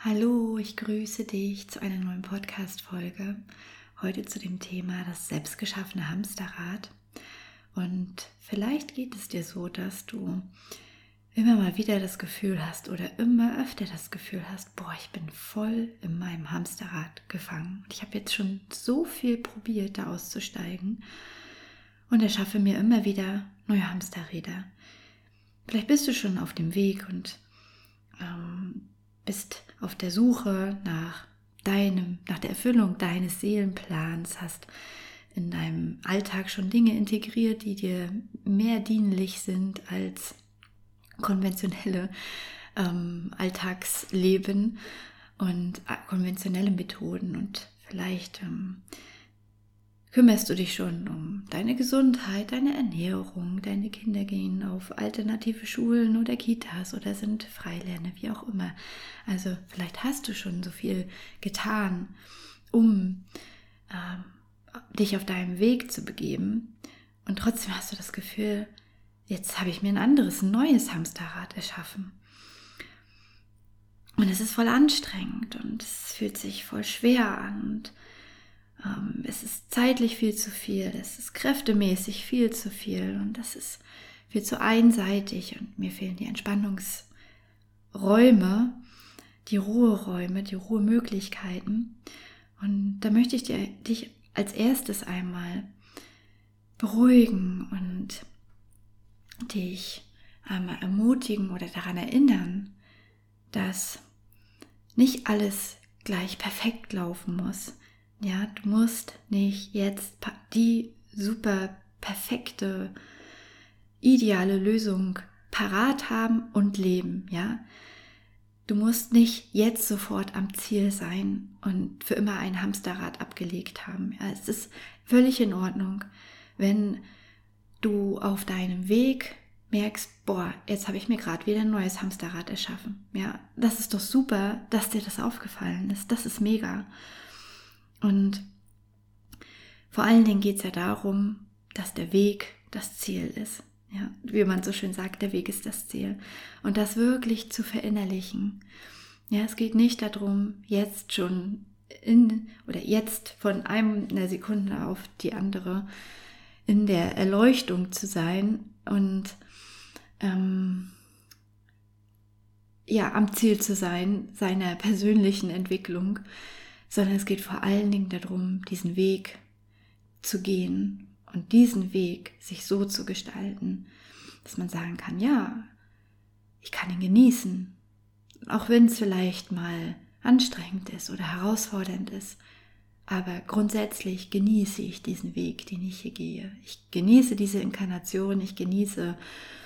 Hallo, ich grüße dich zu einer neuen Podcast-Folge. Heute zu dem Thema das selbstgeschaffene Hamsterrad. Und vielleicht geht es dir so, dass du immer mal wieder das Gefühl hast oder immer öfter das Gefühl hast, ich bin voll in meinem Hamsterrad gefangen. Und ich habe jetzt schon so viel probiert, da auszusteigen und erschaffe mir immer wieder neue Hamsterräder. Vielleicht bist du schon auf dem Weg und bist auf der Suche nach der Erfüllung deines Seelenplans, hast in deinem Alltag schon Dinge integriert, die dir mehr dienlich sind als konventionelle Alltagsleben und konventionelle Methoden. Und vielleicht kümmerst du dich schon um deine Gesundheit, deine Ernährung, deine Kinder gehen auf alternative Schulen oder Kitas oder sind Freilerner, wie auch immer. Also vielleicht hast du schon so viel getan, um dich auf deinem Weg zu begeben, und trotzdem hast du das Gefühl, jetzt habe ich mir ein neues Hamsterrad erschaffen. Und es ist voll anstrengend und es fühlt sich voll schwer an und es ist zeitlich viel zu viel, es ist kräftemäßig viel zu viel und das ist viel zu einseitig und mir fehlen die Entspannungsräume, die Ruheräume, die Ruhemöglichkeiten. Und da möchte ich dich als erstes einmal beruhigen und dich einmal ermutigen oder daran erinnern, dass nicht alles gleich perfekt laufen muss. Ja, du musst nicht jetzt die super perfekte, ideale Lösung parat haben und leben, ja. Du musst nicht jetzt sofort am Ziel sein und für immer ein Hamsterrad abgelegt haben. Ja, es ist völlig in Ordnung, wenn du auf deinem Weg merkst, jetzt habe ich mir gerade wieder ein neues Hamsterrad erschaffen. Ja, das ist doch super, dass dir das aufgefallen ist. Das ist mega. Und vor allen Dingen geht es ja darum, dass der Weg das Ziel ist. Ja, wie man so schön sagt, der Weg ist das Ziel. Und das wirklich zu verinnerlichen. Ja, es geht nicht darum, jetzt schon jetzt von einer Sekunde auf die andere in der Erleuchtung zu sein und am Ziel zu sein, seiner persönlichen Entwicklung, sondern es geht vor allen Dingen darum, diesen Weg zu gehen und diesen Weg sich so zu gestalten, dass man sagen kann, ja, ich kann ihn genießen, auch wenn es vielleicht mal anstrengend ist oder herausfordernd ist, aber grundsätzlich genieße ich diesen Weg, den ich hier gehe. Ich genieße diese Inkarnation, ich genieße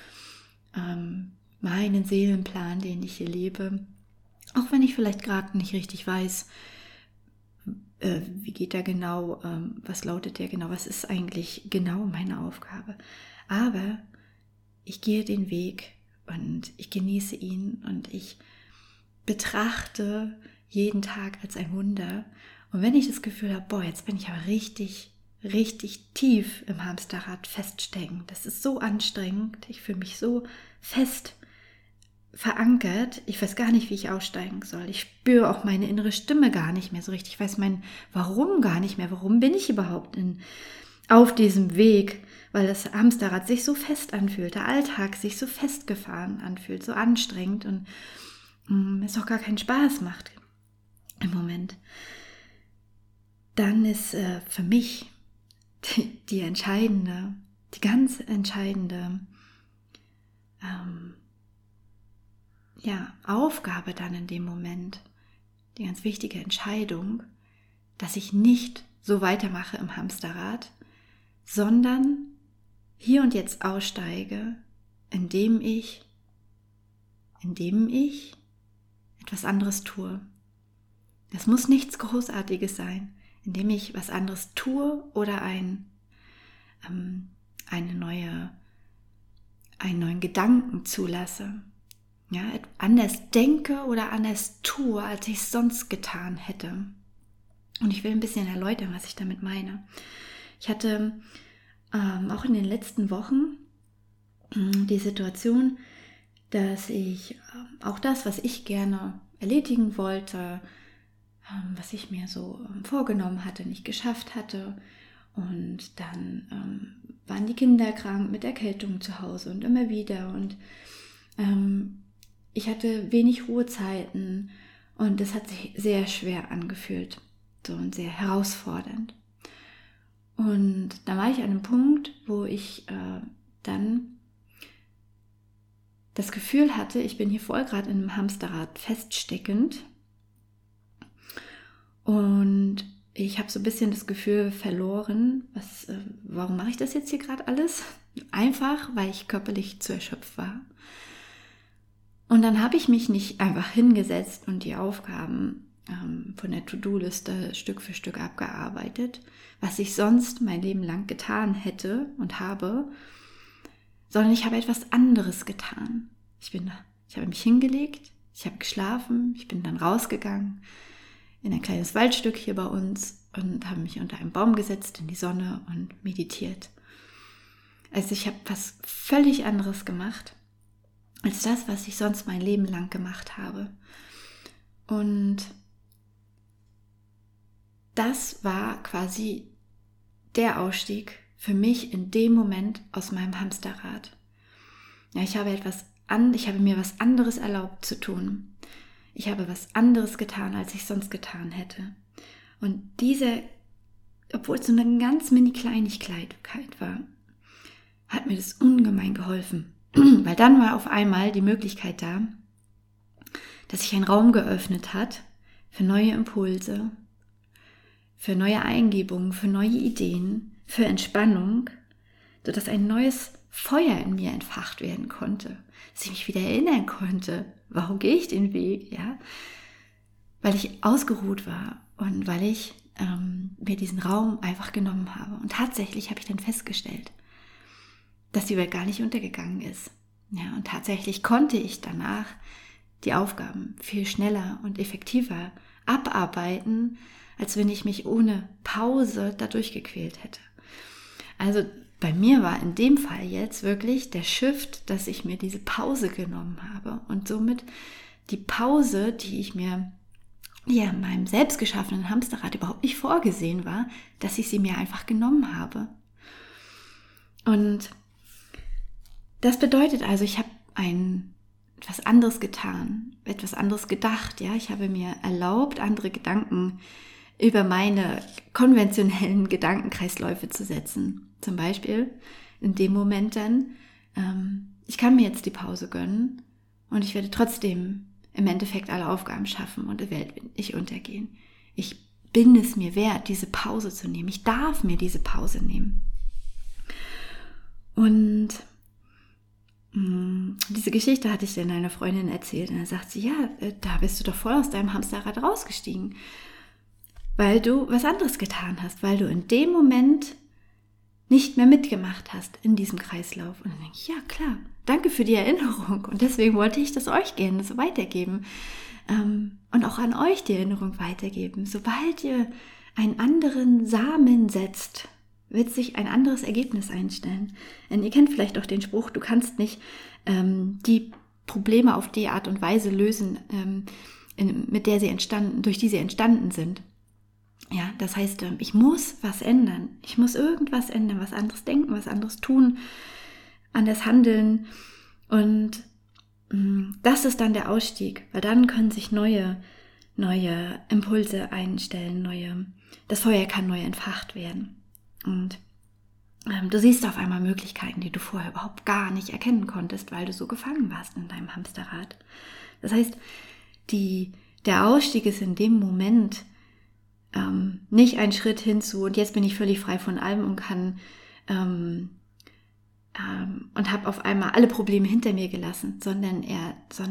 meinen Seelenplan, den ich hier lebe, auch wenn ich vielleicht gerade nicht richtig weiß, wie geht der genau, was lautet der genau, was ist eigentlich genau meine Aufgabe. Aber ich gehe den Weg und ich genieße ihn und ich betrachte jeden Tag als ein Wunder. Und wenn ich das Gefühl habe, jetzt bin ich aber richtig, richtig tief im Hamsterrad feststecken, das ist so anstrengend, ich fühle mich so fest verankert, ich weiß gar nicht, wie ich aussteigen soll. Ich spüre auch meine innere Stimme gar nicht mehr so richtig. Ich weiß mein Warum gar nicht mehr. Warum bin ich überhaupt auf diesem Weg? Weil das Hamsterrad sich so fest anfühlt, der Alltag sich so festgefahren anfühlt, so anstrengend und es auch gar keinen Spaß macht im Moment. Dann ist für mich die ganz entscheidende Aufgabe dann in dem Moment, die ganz wichtige Entscheidung, dass ich nicht so weitermache im Hamsterrad, sondern hier und jetzt aussteige, indem ich etwas anderes tue. Das muss nichts Großartiges sein, indem ich was anderes tue oder einen neuen Gedanken zulasse. Ja, anders denke oder anders tue, als ich es sonst getan hätte. Und ich will ein bisschen erläutern, was ich damit meine. Ich hatte auch in den letzten Wochen die Situation, dass ich auch das, was ich gerne erledigen wollte, was ich mir so vorgenommen hatte, nicht geschafft hatte. Und dann waren die Kinder krank mit Erkältung zu Hause und immer wieder. Und ich hatte wenig Ruhezeiten und es hat sich sehr schwer angefühlt, so und sehr herausfordernd. Und da war ich an einem Punkt, wo ich dann das Gefühl hatte, ich bin hier voll gerade in einem Hamsterrad feststeckend und ich habe so ein bisschen das Gefühl verloren, warum mache ich das jetzt hier gerade alles? Einfach, weil ich körperlich zu erschöpft war. Und dann habe ich mich nicht einfach hingesetzt und die Aufgaben von der To-Do-Liste Stück für Stück abgearbeitet, was ich sonst mein Leben lang getan hätte und habe, sondern ich habe etwas anderes getan. Ich habe mich hingelegt, ich habe geschlafen, ich bin dann rausgegangen in ein kleines Waldstück hier bei uns und habe mich unter einen Baum gesetzt in die Sonne und meditiert. Also ich habe was völlig anderes gemacht als das, was ich sonst mein Leben lang gemacht habe. Und das war quasi der Ausstieg für mich in dem Moment aus meinem Hamsterrad. Ja, ich habe mir was anderes erlaubt zu tun. Ich habe was anderes getan, als ich sonst getan hätte. Und obwohl es so eine ganz mini Kleinigkeit war, hat mir das ungemein geholfen. Weil dann war auf einmal die Möglichkeit da, dass sich ein Raum geöffnet hat für neue Impulse, für neue Eingebungen, für neue Ideen, für Entspannung, sodass ein neues Feuer in mir entfacht werden konnte, dass ich mich wieder erinnern konnte, warum gehe ich den Weg, ja? Weil ich ausgeruht war und weil ich mir diesen Raum einfach genommen habe. Und tatsächlich habe ich dann festgestellt, dass die Welt gar nicht untergegangen ist. Ja, und tatsächlich konnte ich danach die Aufgaben viel schneller und effektiver abarbeiten, als wenn ich mich ohne Pause da durchgequält hätte. Also bei mir war in dem Fall jetzt wirklich der Shift, dass ich mir diese Pause genommen habe und somit die Pause, die ich mir in meinem selbst geschaffenen Hamsterrad überhaupt nicht vorgesehen war, dass ich sie mir einfach genommen habe. Und das bedeutet also, ich habe etwas anderes getan, etwas anderes gedacht. Ja, ich habe mir erlaubt, andere Gedanken über meine konventionellen Gedankenkreisläufe zu setzen. Zum Beispiel in dem Moment dann, ich kann mir jetzt die Pause gönnen und ich werde trotzdem im Endeffekt alle Aufgaben schaffen und die Welt wird nicht untergehen. Ich bin es mir wert, diese Pause zu nehmen. Ich darf mir diese Pause nehmen. Und diese Geschichte hatte ich dann einer Freundin erzählt und dann sagt sie, ja, da bist du doch voll aus deinem Hamsterrad rausgestiegen, weil du was anderes getan hast, weil du in dem Moment nicht mehr mitgemacht hast in diesem Kreislauf. Und dann denke ich, ja klar, danke für die Erinnerung und deswegen wollte ich das euch gerne so weitergeben und auch an euch die Erinnerung weitergeben. Sobald ihr einen anderen Samen setzt, wird sich ein anderes Ergebnis einstellen. Denn ihr kennt vielleicht auch den Spruch, du kannst nicht die Probleme auf die Art und Weise lösen, durch die sie entstanden sind. Ja, das heißt, ich muss was ändern. Ich muss irgendwas ändern, was anderes denken, was anderes tun, anders handeln. Und das ist dann der Ausstieg, weil dann können sich neue Impulse einstellen, das Feuer kann neu entfacht werden. Und du siehst auf einmal Möglichkeiten, die du vorher überhaupt gar nicht erkennen konntest, weil du so gefangen warst in deinem Hamsterrad. Das heißt, der Ausstieg ist in dem Moment nicht ein Schritt hinzu und jetzt bin ich völlig frei von allem und kann und habe auf einmal alle Probleme hinter mir gelassen, sondern eher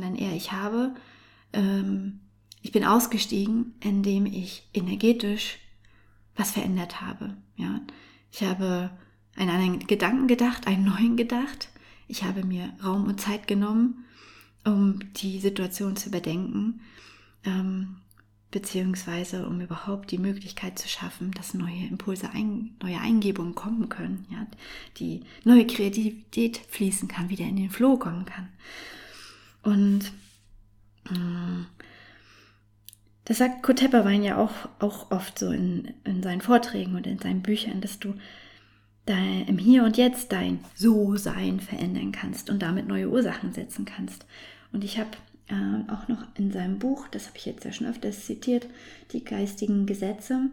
ich bin ausgestiegen, indem ich energetisch was verändert habe. Ja, ich habe einen anderen Gedanken gedacht, einen neuen gedacht. Ich habe mir Raum und Zeit genommen, um die Situation zu überdenken, beziehungsweise um überhaupt die Möglichkeit zu schaffen, dass neue Impulse, neue Eingebungen kommen können, ja, die neue Kreativität fließen kann, wieder in den Flow kommen kann. Und Das sagt Kurt Tepperwein ja auch oft so in seinen Vorträgen und in seinen Büchern, dass du im Hier und Jetzt dein So-Sein verändern kannst und damit neue Ursachen setzen kannst. Und ich habe auch noch in seinem Buch, das habe ich jetzt ja schon öfters zitiert, die geistigen Gesetze,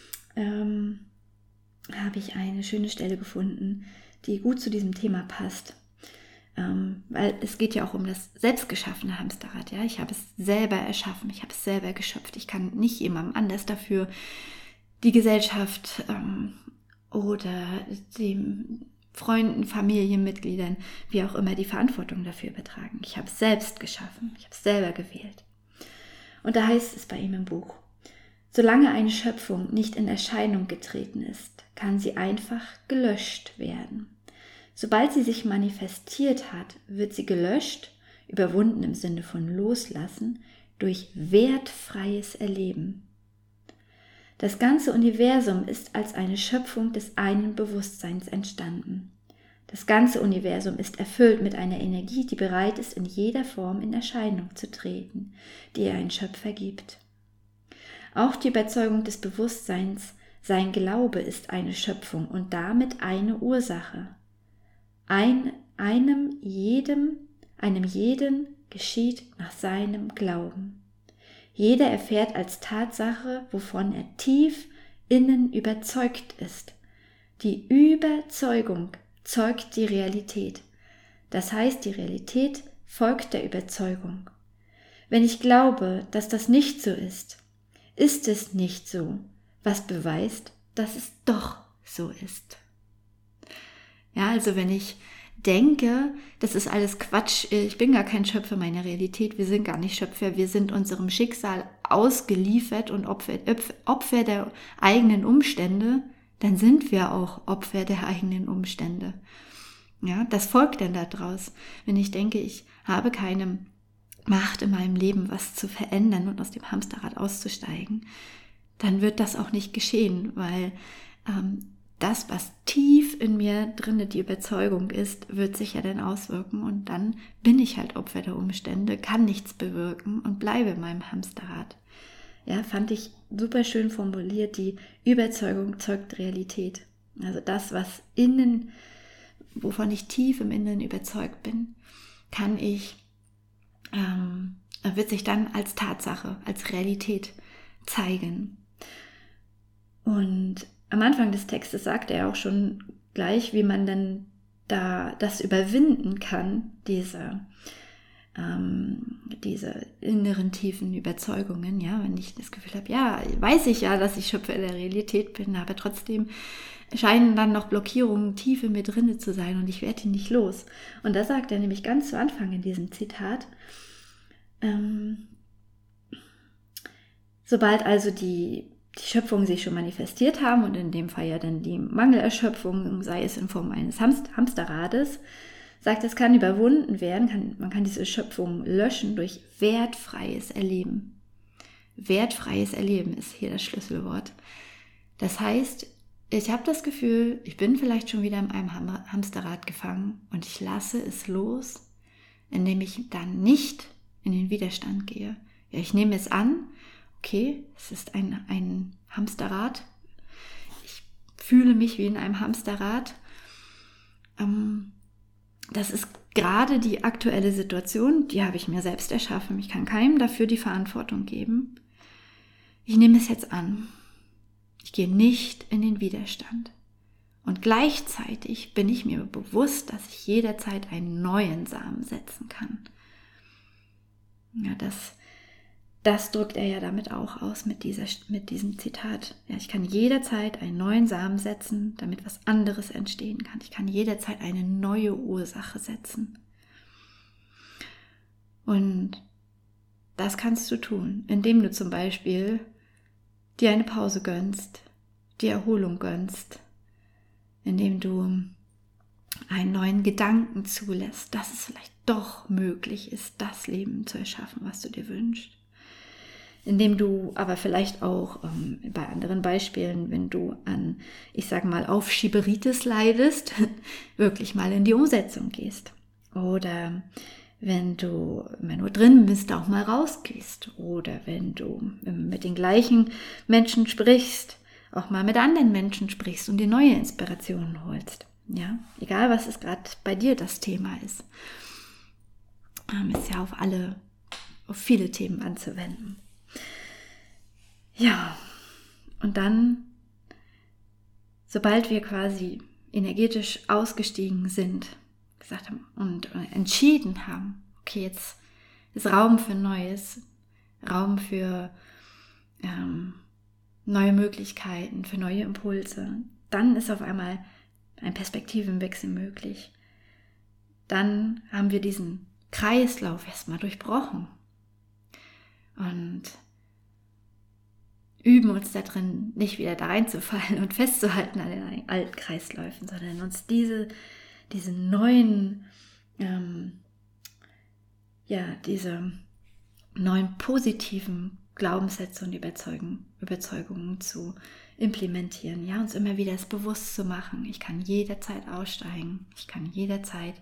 habe ich eine schöne Stelle gefunden, die gut zu diesem Thema passt. Weil es geht ja auch um das selbstgeschaffene Hamsterrad. Ja? Ich habe es selber erschaffen, ich habe es selber geschöpft. Ich kann nicht jemandem anders dafür die Gesellschaft oder den Freunden, Familienmitgliedern, wie auch immer, die Verantwortung dafür übertragen. Ich habe es selbst geschaffen, ich habe es selber gewählt. Und da heißt es bei ihm im Buch: Solange eine Schöpfung nicht in Erscheinung getreten ist, kann sie einfach gelöscht werden. Sobald sie sich manifestiert hat, wird sie gelöscht, überwunden im Sinne von loslassen, durch wertfreies Erleben. Das ganze Universum ist als eine Schöpfung des einen Bewusstseins entstanden. Das ganze Universum ist erfüllt mit einer Energie, die bereit ist, in jeder Form in Erscheinung zu treten, die ihr ein Schöpfer gibt. Auch die Überzeugung des Bewusstseins, sein Glaube ist eine Schöpfung und damit eine Ursache. Einem jeden geschieht nach seinem Glauben. Jeder erfährt als Tatsache, wovon er tief innen überzeugt ist. Die Überzeugung zeugt die Realität. Das heißt, die Realität folgt der Überzeugung. Wenn ich glaube, dass das nicht so ist, ist es nicht so, was beweist, dass es doch so ist. Ja, also wenn ich denke, das ist alles Quatsch, ich bin gar kein Schöpfer meiner Realität, wir sind gar nicht Schöpfer, wir sind unserem Schicksal ausgeliefert und Opfer der eigenen Umstände, dann sind wir auch Opfer der eigenen Umstände. Ja, das folgt dann daraus. Wenn ich denke, ich habe keine Macht in meinem Leben, was zu verändern und aus dem Hamsterrad auszusteigen, dann wird das auch nicht geschehen, weil das, was tief in mir drinne die Überzeugung ist, wird sich ja dann auswirken und dann bin ich halt Opfer der Umstände, kann nichts bewirken und bleibe in meinem Hamsterrad. Ja, fand ich super schön formuliert, die Überzeugung zeugt Realität. Also das, was innen, wovon ich tief im Inneren überzeugt bin, wird sich dann als Tatsache, als Realität zeigen. Und am Anfang des Textes sagt er auch schon gleich, wie man dann da das überwinden kann, diese inneren tiefen Überzeugungen, ja, wenn ich das Gefühl habe, ja, weiß ich ja, dass ich Schöpfer der Realität bin, aber trotzdem scheinen dann noch Blockierungen tief in mir drinne zu sein und ich werde die nicht los. Und da sagt er nämlich ganz zu Anfang in diesem Zitat, sobald also die Schöpfung sich schon manifestiert haben und in dem Fall ja dann die Mangelerschöpfung, sei es in Form eines Hamsterrades, sagt, es kann überwunden werden, man kann diese Schöpfung löschen durch wertfreies Erleben. Wertfreies Erleben ist hier das Schlüsselwort. Das heißt, ich habe das Gefühl, ich bin vielleicht schon wieder in einem Hamsterrad gefangen und ich lasse es los, indem ich dann nicht in den Widerstand gehe. Ja, ich nehme es an, okay, es ist ein Hamsterrad. Ich fühle mich wie in einem Hamsterrad. Das ist gerade die aktuelle Situation, die habe ich mir selbst erschaffen. Ich kann keinem dafür die Verantwortung geben. Ich nehme es jetzt an. Ich gehe nicht in den Widerstand. Und gleichzeitig bin ich mir bewusst, dass ich jederzeit einen neuen Samen setzen kann. Ja, das drückt er ja damit auch aus mit diesem Zitat. Ja, ich kann jederzeit einen neuen Samen setzen, damit was anderes entstehen kann. Ich kann jederzeit eine neue Ursache setzen. Und das kannst du tun, indem du zum Beispiel dir eine Pause gönnst, dir Erholung gönnst, indem du einen neuen Gedanken zulässt, dass es vielleicht doch möglich ist, das Leben zu erschaffen, was du dir wünschst. Indem du aber vielleicht auch bei anderen Beispielen, wenn du an, ich sage mal, Aufschieberitis leidest, wirklich mal in die Umsetzung gehst. Oder wenn du immer nur drin bist, auch mal rausgehst. Oder wenn du mit den gleichen Menschen sprichst, auch mal mit anderen Menschen sprichst und dir neue Inspirationen holst. Ja, egal was es gerade bei dir das Thema ist. Ist ja auf viele Themen anzuwenden. Ja, und dann, sobald wir quasi energetisch ausgestiegen sind, gesagt haben und entschieden haben, okay, jetzt ist Raum für Neues, Raum für neue Möglichkeiten, für neue Impulse, dann ist auf einmal ein Perspektivenwechsel möglich. Dann haben wir diesen Kreislauf erstmal durchbrochen und üben uns da drin, nicht wieder da reinzufallen und festzuhalten an den alten Kreisläufen, sondern uns diese neuen, diese neuen positiven Glaubenssätze und Überzeugungen zu implementieren, ja, uns immer wieder das bewusst zu machen. Ich kann jederzeit aussteigen, ich kann jederzeit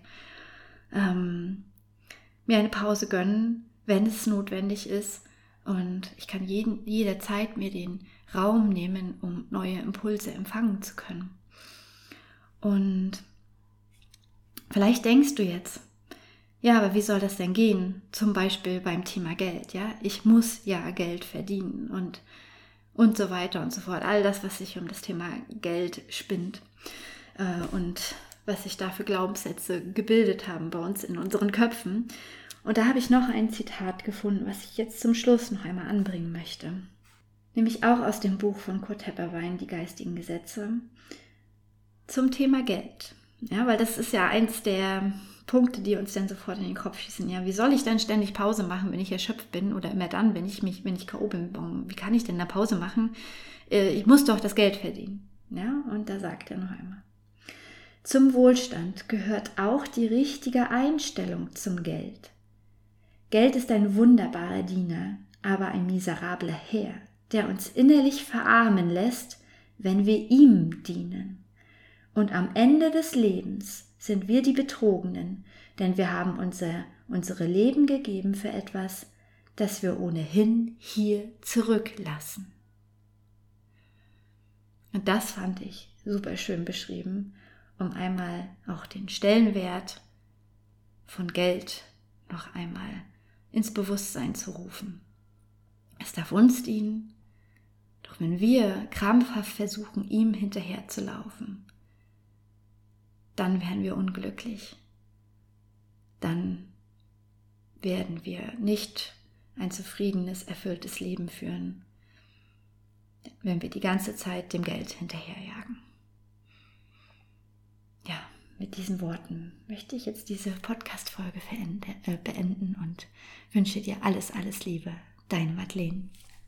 mir eine Pause gönnen, wenn es notwendig ist, und ich kann jederzeit mir den Raum nehmen, um neue Impulse empfangen zu können. Und vielleicht denkst du jetzt, ja, aber wie soll das denn gehen? Zum Beispiel beim Thema Geld, ja? Ich muss ja Geld verdienen und so weiter und so fort. All das, was sich um das Thema Geld spinnt und was sich da für Glaubenssätze gebildet haben bei uns in unseren Köpfen. Und da habe ich noch ein Zitat gefunden, was ich jetzt zum Schluss noch einmal anbringen möchte. Nämlich auch aus dem Buch von Kurt Tepperwein, Die geistigen Gesetze, zum Thema Geld. Ja, weil das ist ja eins der Punkte, die uns dann sofort in den Kopf schießen. Ja, wie soll ich dann ständig Pause machen, wenn ich erschöpft bin, oder immer dann, wenn ich K.O. bin? Wie kann ich denn da Pause machen? Ich muss doch das Geld verdienen. Ja, und da sagt er noch einmal: Zum Wohlstand gehört auch die richtige Einstellung zum Geld. Geld ist ein wunderbarer Diener, aber ein miserabler Herr, der uns innerlich verarmen lässt, wenn wir ihm dienen. Und am Ende des Lebens sind wir die Betrogenen, denn wir haben unsere Leben gegeben für etwas, das wir ohnehin hier zurücklassen. Und das fand ich super schön beschrieben, um einmal auch den Stellenwert von Geld noch einmal ins Bewusstsein zu rufen. Es darf uns dienen, doch wenn wir krampfhaft versuchen, ihm hinterherzulaufen, dann werden wir unglücklich. Dann werden wir nicht ein zufriedenes, erfülltes Leben führen, wenn wir die ganze Zeit dem Geld hinterherjagen. Ja, mit diesen Worten möchte ich jetzt diese Podcast-Folge beenden und wünsche dir alles, alles Liebe. Deine Madeleine.